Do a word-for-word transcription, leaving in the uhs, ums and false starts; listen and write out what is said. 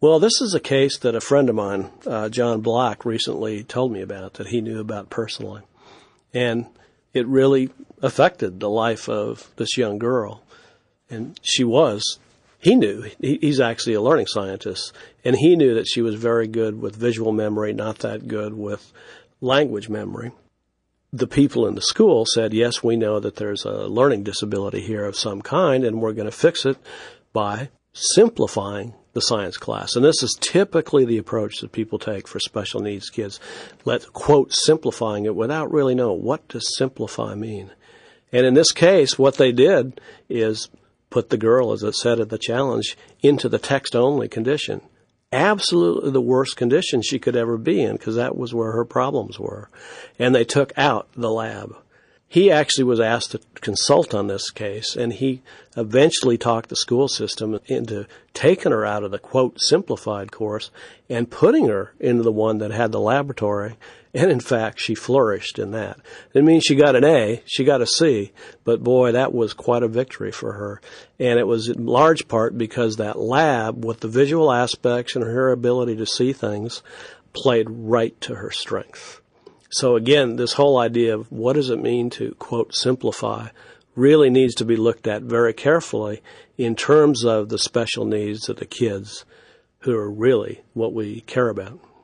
Well, this is a case that a friend of mine, uh, John Black, recently told me about, that he knew about personally. And it really affected the life of this young girl. And she was, he knew, he, he's actually a learning scientist, and he knew that she was very good with visual memory, not that good with language memory. The people in the school said, yes, we know that there's a learning disability here of some kind, and we're going to fix it by simplifying the science class. And this is typically the approach that people take for special needs kids. Let, quote, simplifying it without really knowing what does simplify mean. And in this case, what they did is put the girl, as it said at the challenge, into the text-only condition. Absolutely the worst condition she could ever be in, because that was where her problems were. And they took out the lab. He actually was asked to consult on this case, and he eventually talked the school system into taking her out of the, quote, simplified course and putting her into the one that had the laboratory. And, in fact, she flourished in that. It means she got an A, she got a C, but, boy, that was quite a victory for her. And it was in large part because that lab, with the visual aspects and her ability to see things, played right to her strength. So, again, this whole idea of what does it mean to, quote, simplify really needs to be looked at very carefully in terms of the special needs of the kids who are really what we care about.